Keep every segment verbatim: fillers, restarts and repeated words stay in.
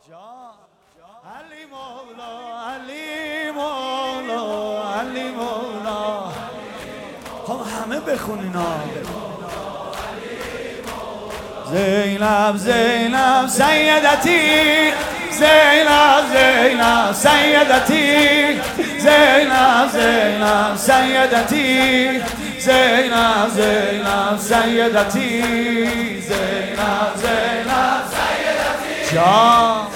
علی مولا علی مولا علی مولا. خب همه بخونینا. زینب زینب سیدتی، زینب زینب سیدتی، زینب زینب سیدتی، زینب زینب سیدتی، زینب زینب سیدتی جان.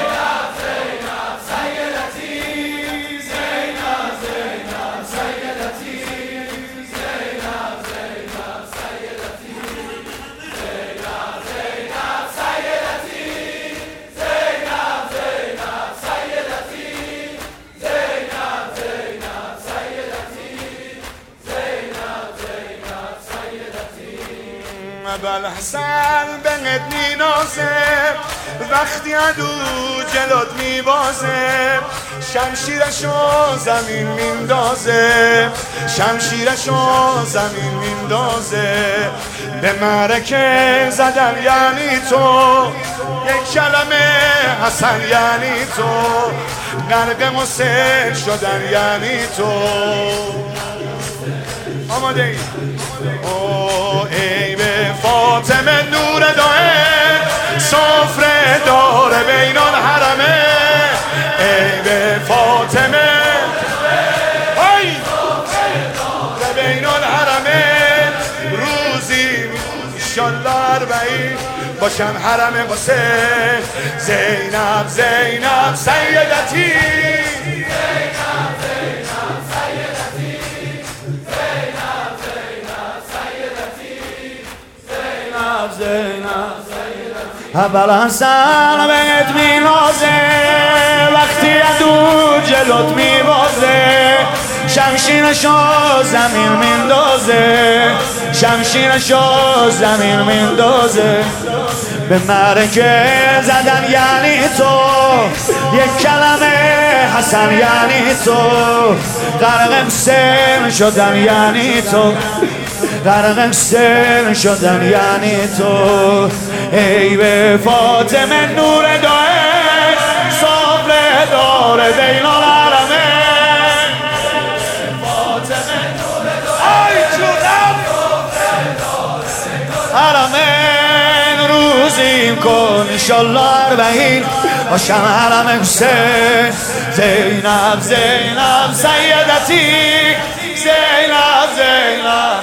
بل حسن بهت مینازه وقتی عدو جلوت میبازه، شمشیرشو زمین میندازه، شمشیرشو زمین میندازه. به معرکه زدن یعنی تو، یک کلمه حسن یعنی تو، غرق حسین شدن یعنی تو. آماده ای؟ او ای به فاطمه نور دائم، سفره داره بین الحرمه. ای به فاطمه ای بین الحرمه، روزی انشالله اربعین باشم حرم حسین. زینب زینب سیدتی، اول حسن بهت مینازه وقتی عدو جلوت میبازه، شمشیرشو زمین میندازه، شمشیرشو زمین میندازه. به معرکه زدن یعنی تو، یک کلمه حسن یعنی تو، غرق حسین شدن یعنی تو، غرق حسین شدن یعنی تو. ای به فاطمه نور دائم، سفره داره بین الحرمه. فاطمه نور دائم حرمین، روزیم کن انشالله اربعین باشم حرم حسین. زینب زینب سیدتی، زینب زینب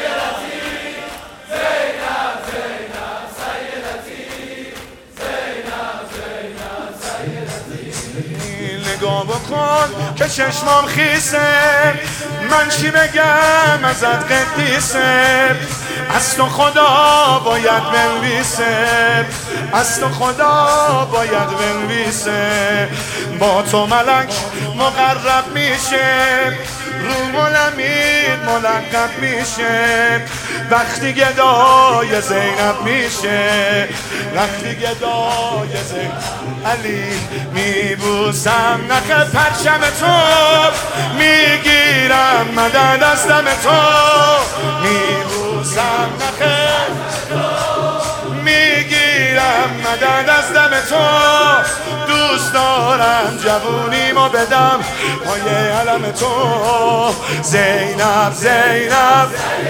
نگاه بکن که چشمام خیسه، من چی بگم ازت قدیسه. از تو خدا باید بنویسه، از تو خدا باید بنویسه. با تو ملک مقرب میشه، رو ملمید ملقب میشه. وقتی گدای زینب میشه، وقتی گدای زینب. علی میبوسم نخ پرچم تو، میگیرم مدد از دم تو. میبوسم نخ میگیرم مدد از دم تو. دوست دارم جوونیمو بدم پای علم تو. زینب زینب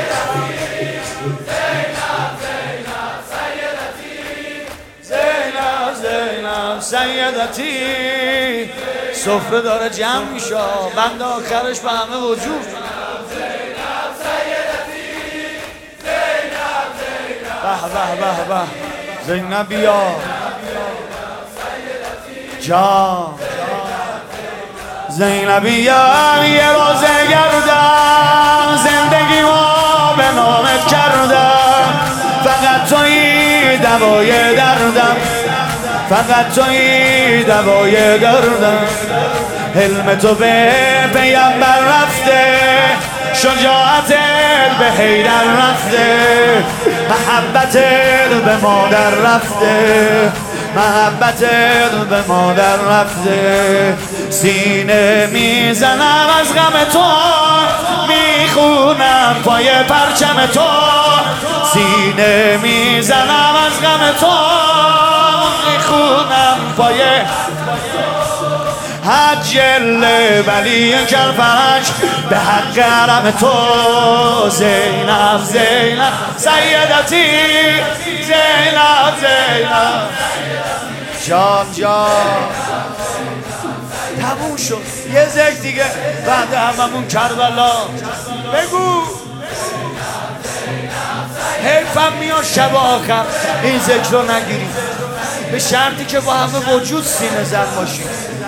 سیدتی، سفره داره جمع میشه، بند آخرش به همه وجود. به به به به زینب بیا جان. زینب بیا یه روزه گردم، زندگی ما به نامت کردم. فقط تویی دوای دردم، فقط تویی دوای دردم. حلم تو به پیامبر رفته، شجاعتت به حیدر رفته، محبتت به مادر رفته، محبتت به مادر رفته. سینه میزنم از غم تو، میخونم پای پرچم تو. سینه میزنم از غم تو، میخونم پایه حجل ولی کلفنش به حق حرم تو زینب زینب سیدتی زینب زینب جان جان تموم شد یه ذکر دیگه بعد هممون کربلا بگو حیفم میاد شب آخر این ذکر رو نگیریم به شرطی که با همه وجود سینه زن باشیم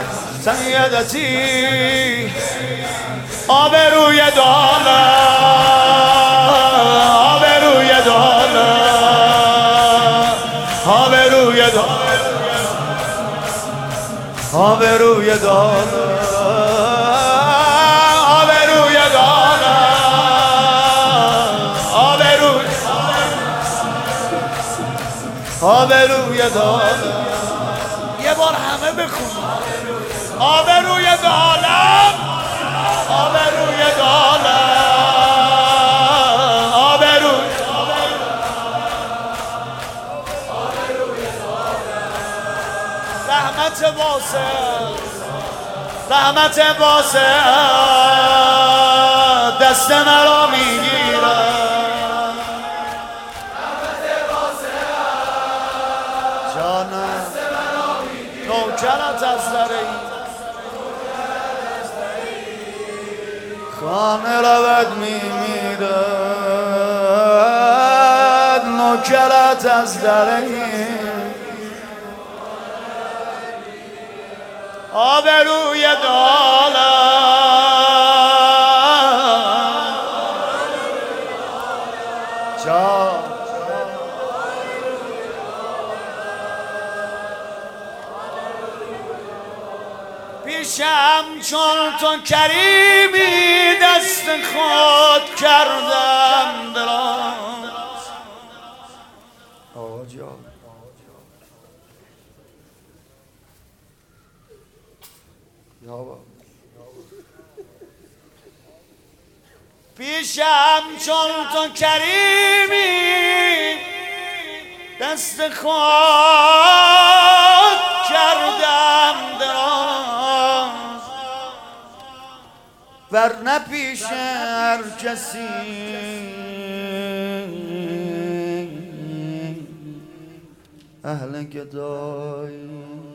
سیدتی آبروی داله آبروی داله آبروی داله آبروی داله آبروی داله آبروی آبروی داله یه بار همه بخونیم آبروی دالم آبروی دالم آبروی رحمت واسع رحمت واسع دست مرا میگیره جانم نوکرت از دره خانه رود میمیرد نوکرت از دره آبروی دالم جان پیشم چون تو کریمی دست خود کردم دراز آقا جان پیشم چون تو کریمی دست خود کردم دراز ورنه پیش هر کسی اهل گدایی